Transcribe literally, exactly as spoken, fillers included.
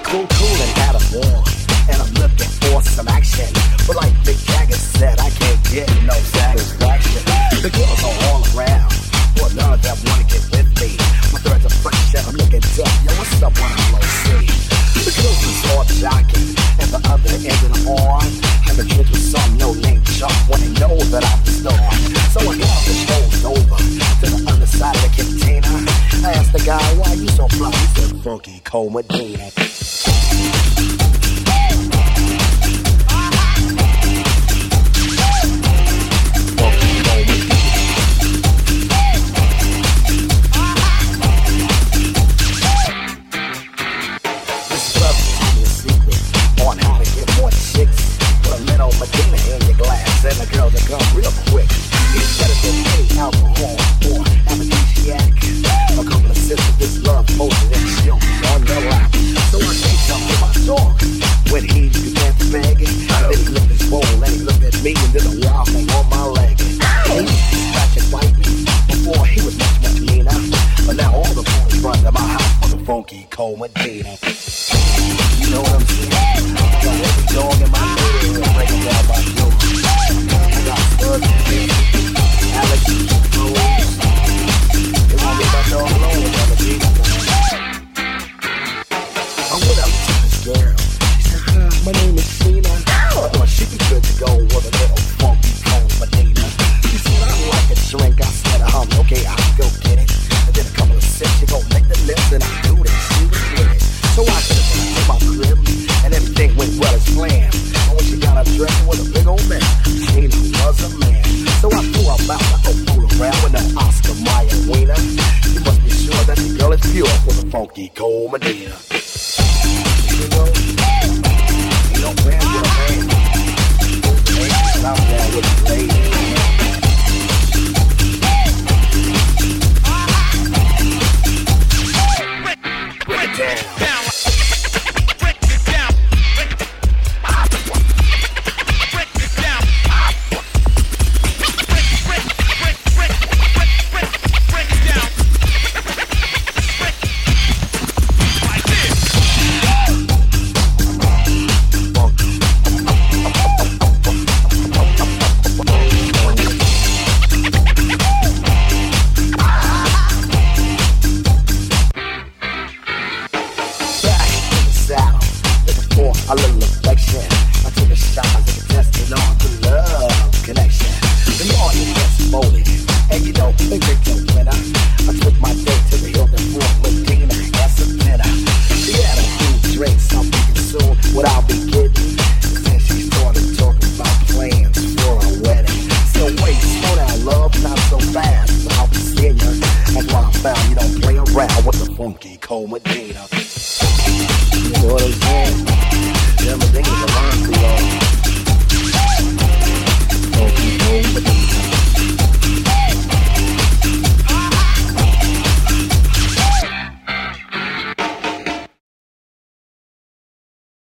cool, cool and out of war. And I'm looking for some action. But like Mick Jagger said, I can't get no satisfaction. The girls are all around, but none of them wanna get with me. My threads are fresh and I'm looking tough. Yo, what's up when I'm low C? The girls are all jockey, and the other end of the arm have a drink with some no-name chump when they know that I'm the star. So I got the show's over to the other side of the container. I asked the guy, why you so fly? He said, Funky Cold Medina. And the girls that come real quick. It's better than any alcohol or aphrodisiac. A couple of sips of this love potion and she'll be on the lap. So I say something to my dog when he began to beg it. Then he looked his bowl and he looked at me and did a wild thing on my leg. He used to scratch and bite me before he was much, much meaner. But now all the boys run to my house for the Funky Cold Medina. You know what I'm saying? I got every dog in my neighborhood breaking down my door. I got Bud, Alex, Rose. It won't be my dog alone with other people. I went up to this girl. She said, hi, my name is Cena. I thought she'd be good to go with a little Funky Cold Medina. She said, I like a drink. I said, um, okay, I'll go get it. And then a couple of sips, she gon' lick the lips and I do this. She was with it. So I took her to my crib and everything went well as planned. And when she got her dressed with a big old man, Cena was a man. So I threw her mouth like a fool around with an Oscar Mayer wiener. You must be sure that the girl is pure for the Funky Cold Medina. You know, you know, man, you're a man. She's out there with the lady. Break it down. A little affection. I took a shot as a contestant on the love connection. The audience gets molded, and you know, they pick the winner. I took my date to the Hilton for Medina and some dinner. She had a few drinks, I'm thinking soon what I'll be getting. Then she started talking about plans for a wedding. So wait, slow down, love, not so fast. I'll be seeing you. That's why I found you don't play around with the Funky Cold Medina. You know what I'm saying? Yeah, Medina's a line too long.